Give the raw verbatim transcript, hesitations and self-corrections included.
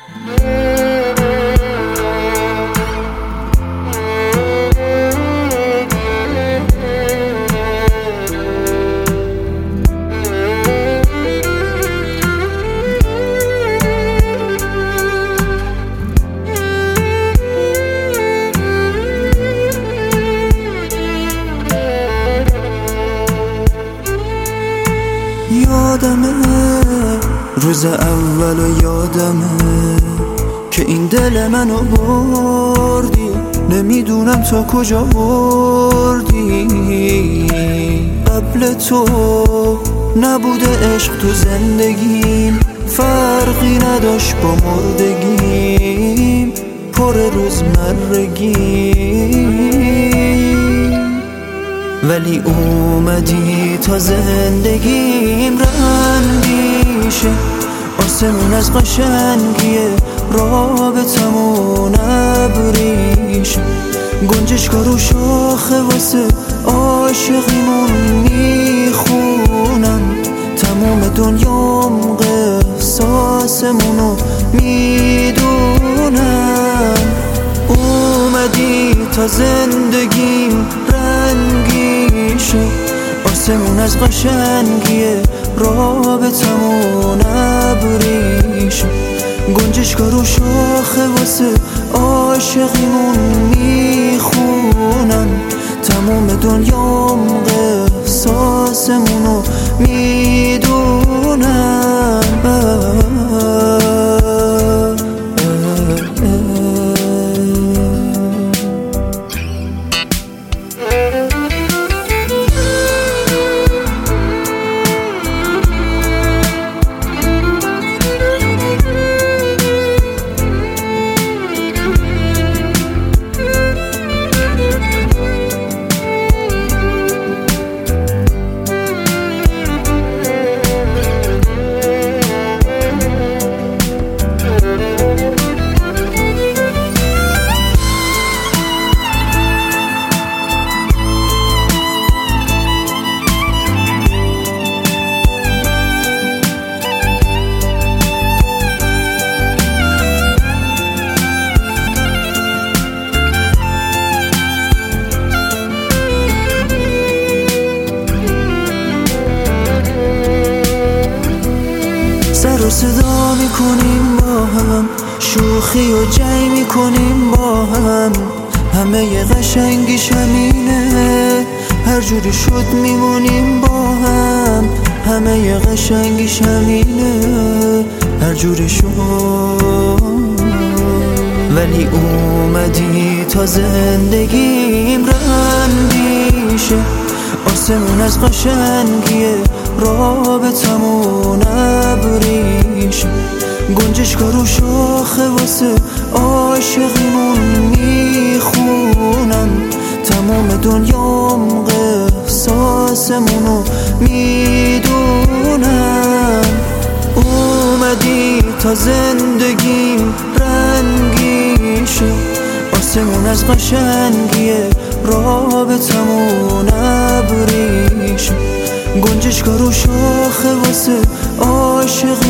یادمه روز اول و یادمه که این دل منو بردی، نمیدونم تا کجا بردی. قبل تو نبوده عشق تو زندگیم، فرقی نداشت با مردگیم، پر روزمرگیم. ولی اومدی تا زندگیم رنگی شه، آسمون از قشنگیه رابطمون ابریشه. گنجشکا رو شاخه واسه عاشقیمون میخونم، تموم دنیام قصاصمونو میدونم. اومدی تا زندگیم رنگی شد، آسمون از قشنگیه رابطمون ابریشه. گنجشکا رو شاخه واسه عاشقیمون میخونم، تموم دنیام قصاصمونو میدونم. سر و صدا میکنیم با هم، شوخی و جای میکنیم با هم، همه ی قشنگیش همینه، هر جوری شد میمونیم با هم. همه ی قشنگیش همینه، هر جوری شد. ولی اومدی تا زندگیم رنگی شه، آسمون از قشنگیه رابطمون ابریشه. گنجشکا رو شاخه واسه عاشقیمون میخونم، تمام دنیام قصاصمونو میدونم. اومدی تا زندگیم رنگی شه، آسمون از قشنگیه رابطمون ابریشه. گنجشکا رو شاخه واسه عاشقی